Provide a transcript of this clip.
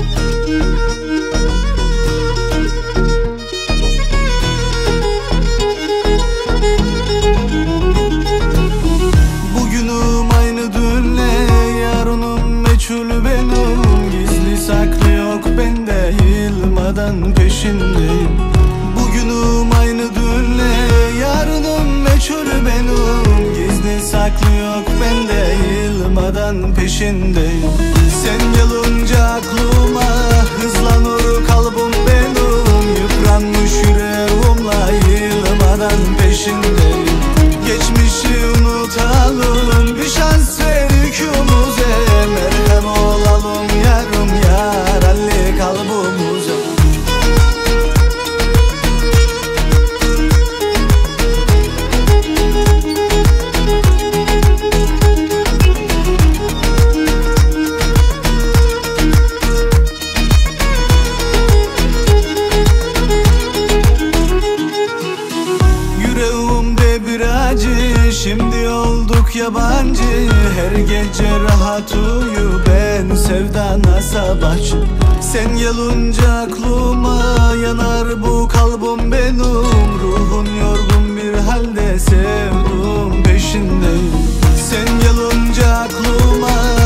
Bugünüm aynı dünle, yarınım meçhul benim. Gizli saklı yok bende, yılmadan peşindeyim. Bugünüm aynı dünle, yarınım meçhul benim. Gizli saklı yok bende, yılmadan peşindeyim. Sen gelince aklıma hızlanır kalbim benim. Yıpranmış yüreğimle yılmadan peşindeyim. Geçmişi unutalım, bir şans ver ikimize. Merhem olalım yarım yaralı kalbimize. Yüreğimde bir acı, şimdi olduk yabancı. Her gece rahat uyu, ben sevdana sabahçı. Sen gelince aklıma yanar bu kalbim benim. Ruhun yorgun bir halde sevduğum peşindeyim. Sen gelince aklıma